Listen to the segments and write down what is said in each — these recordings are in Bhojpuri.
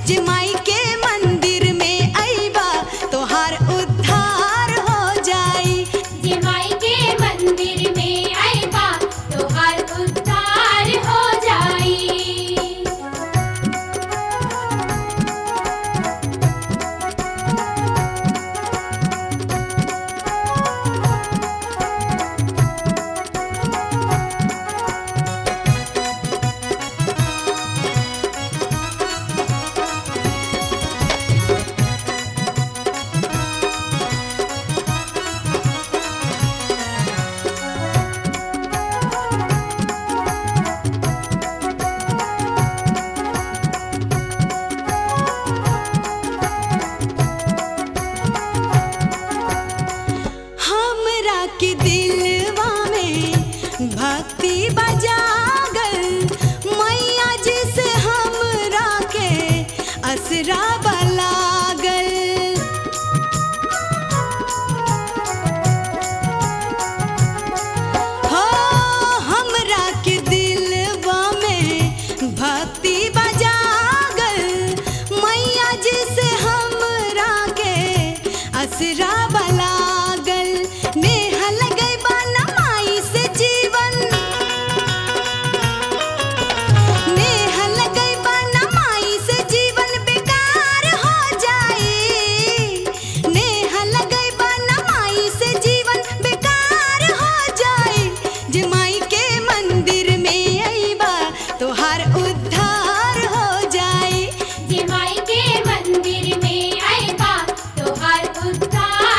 जे माई के मंदिर में अइबा तोहार उद्धार हो जाई। जे माई के मंदिर में आइबा तोहार उद्धार हो जाई। हमरा के दिलवा में भक्ति बजागल मैया जी से हमरा के असरा लागल। हो हमरा के दिलवा में भक्ति बजागल मैया जी से हमरा के असरा लागल। नेह लगई बा ना माई से जीवन, नेह लगई बा ना माई से जीवन बेकार हो जाई। नेह लगई बा ना माई से जीवन बेकार हो जाई। जे माई के मंदिर में अइबा तोहार उद्धार हो जाई। जे माई के मंदिर में आइबा तोहार उद्धार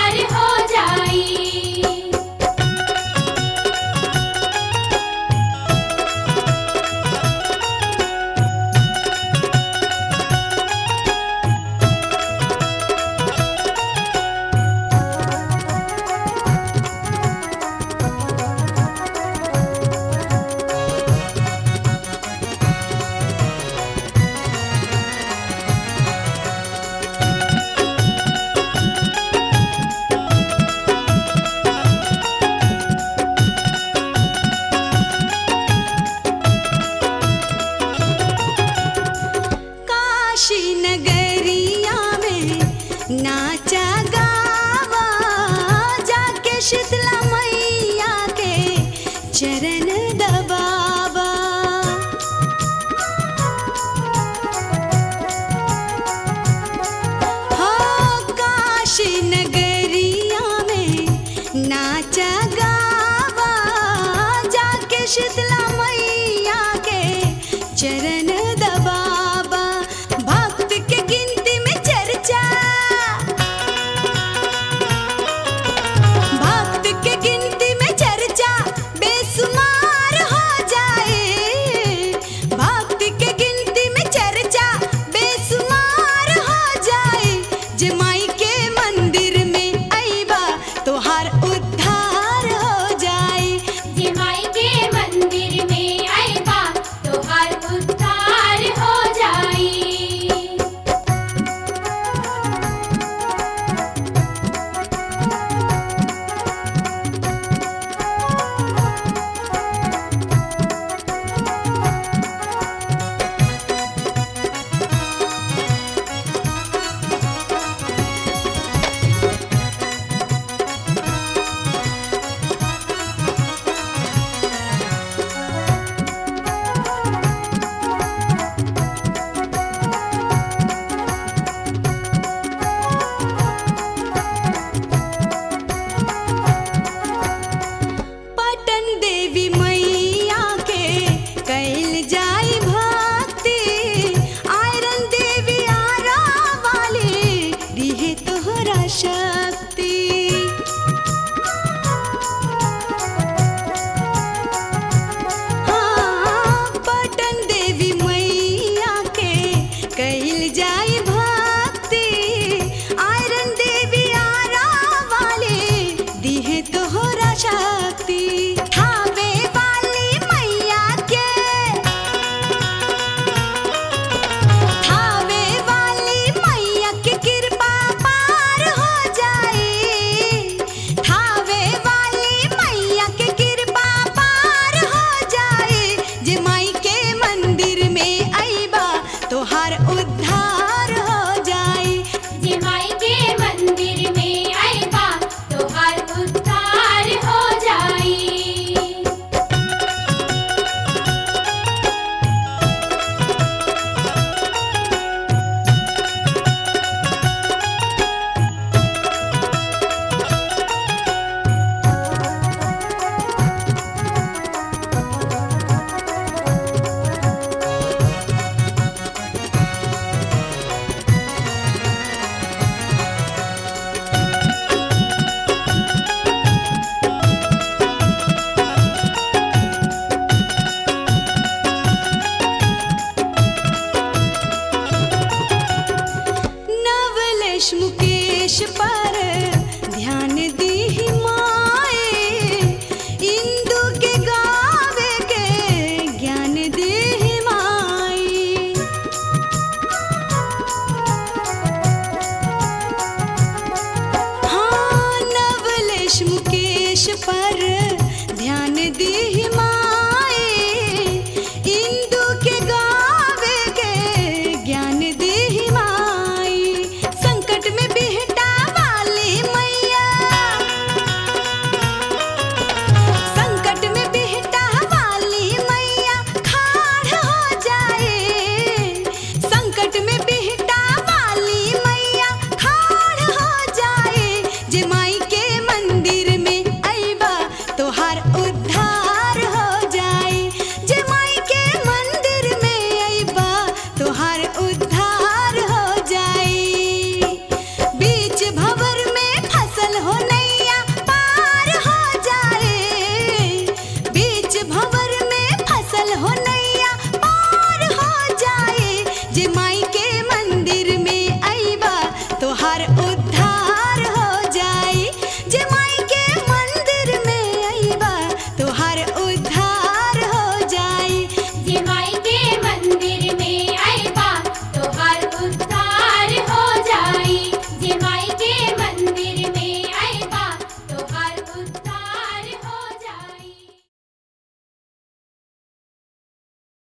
मुकेश पर